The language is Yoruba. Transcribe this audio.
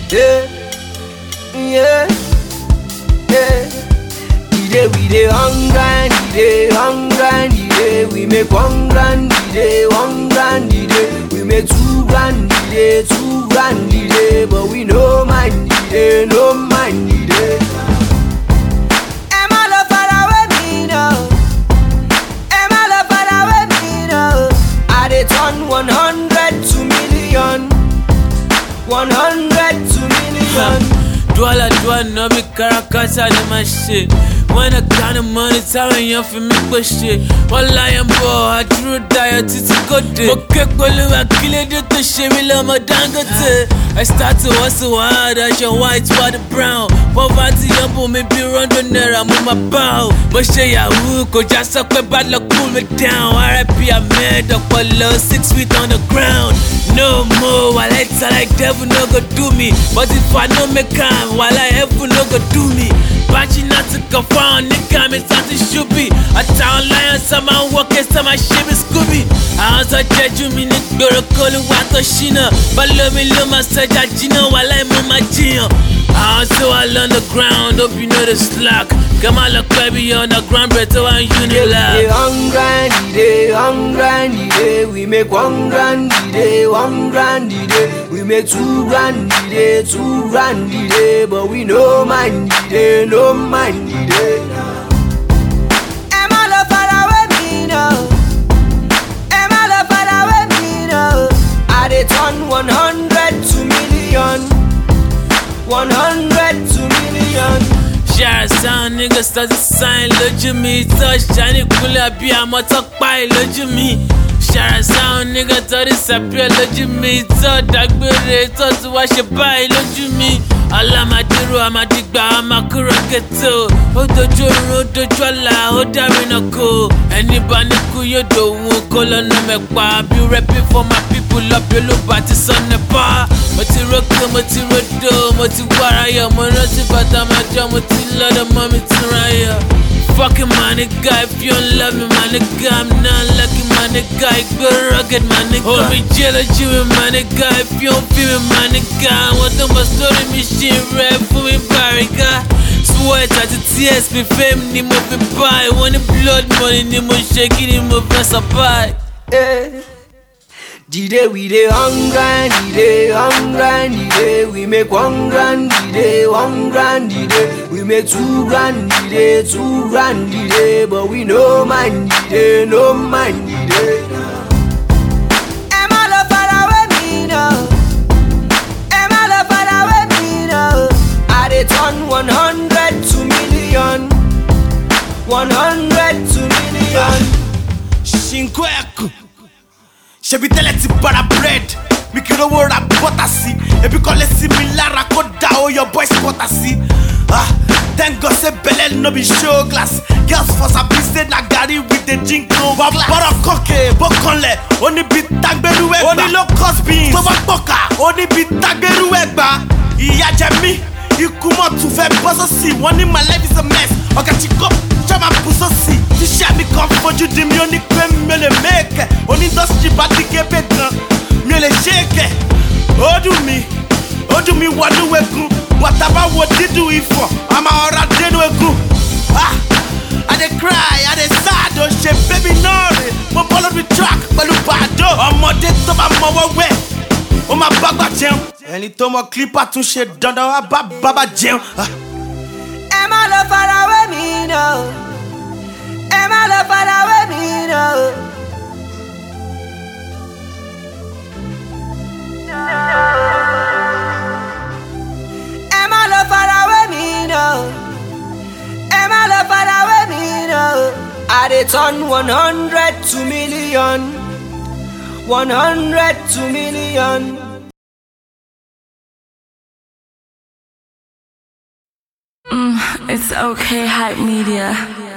Yeah, yeah, yeah. We dey hunger and we make $1 grand day, $1 grand day. We make $2 grand day, $2 grand day. But we no mind day, no mind day. Am I love far away me now? Am I love far away me now? I dey turn 100 to million, 100 to million. Dwala, no be Caracas, I do my shit. When I got the money, telling you for me push shit. One lion boy, I drew a diet to go day. Okay, I kill it to shame me, love my dangote. I start to hustle hard as your white, white, brown. Poverty, maybe run the nair, I'm on my bow. But say ya hook, or just suck a bad luck, pull me down. RIP, I made up a low 6 feet on the ground. No more, while I like devil no go do me. But if I no make time, while I ever no go do me. Batching not to go found, nigga, me start to shoot be. A town lion, some man walking, some man shame is Scooby. I was a judge, you mean it, girl, call it what a shina. But love me, love my such a gino while I'm on my gino. I also all on the ground, hope you know the slack. Come on, look, baby, on the ground, better one Unilag. $1 grand day, we make $1 grand day, $1 grand day. We make $2 grand day, $2 grand day. But we no mind day, no mind day. Am I love far away me now? Am I love far away me now? I dey turn 100 to million, 100 to million. Share sound, nigga start to sign, look at me. Touch Johnny Kula, be a motor pie, look at me. Share sound, nigga to disappear, look at me. Touch that bird, touch to wash your pie, look at me. Allah Maduro, Amadigba, Amakura Ghetto. Odojola, Odarinako. Anybody who you don't call on me, be rapping for my people up your low party son the bar. Moti Roko, Moti Rodo, Moti Warrior, Monoti Batamaja, Moti Lada, Mommy Tiraya. Fucking my nigga, if you don't love me, my nigga, I'm not lucky, my nigga, I go rugged, my nigga. Hold me jealous, you my nigga, if you don't feel me, my nigga. I want them to story machine, rap for me, Barriga. Sweat at the tears, be fame, ni mo be buy. Want the blood money, ni mo shake it, ni mo press a pie. We dey hunger and day. We make $1 grand day, $1 grand day. We make $2 grand day, $2 grand day. But we no mind day, no mind day. Am I love far away me now? Am I love far away me now? I dey turn 100 to million, 100 to million. Shinkweku. Shebi tẹ́lẹ̀ ti bara bread. Mi kì í rówó ra bọ́tà sí. Ebi kọ́lé sí mi lára kó da o your boys bọ́tà sí. Thank God say belle no be show glass. Girls for sabi say na garri with the jinko glass. Bọ́rọ̀ kọ́kẹ́ bó kanlẹ̀, ó ní bí tágbérú ẹgbà. Ó ní low cost beans. Tó bá pọ̀kà, ó ní bí tágbérú ẹgbà. Ìyà jẹ mí, ikú mọ̀ tún fẹ́ bọ́ sọ́sì. Wọ́n ní my life is a mess. Ọ̀gá ti kọ́. Chama puso si, tíṣẹ́ mi kan fojú di mi ó ní pé mi ò lè mẹ́kẹ̀. Onídọ́sítì bá ti ké pé gan, mi ò lè ṣéèkẹ̀. Ó dùn mí wọnú egun. Wàtá bá wo dídùn ìfọ̀, a máa ọ̀rá dénú egun. I dey cry, I dey sad, ó ṣe bébí náà rè. Mo bọ́ lórí track pẹ̀lú bàdó. Ọmọdé tó bá mọwọ́ wẹ̀, ó máa bá gbà jẹun. Ẹni tó mọ clipper tún ṣe dandan, á bá bàbá jẹun. Am I love far away me now? Am I love far away me now? Am I love far away me now? Am I love far away me now? I dey turn 100 to million, 100 to million. It's okay, Hype Media.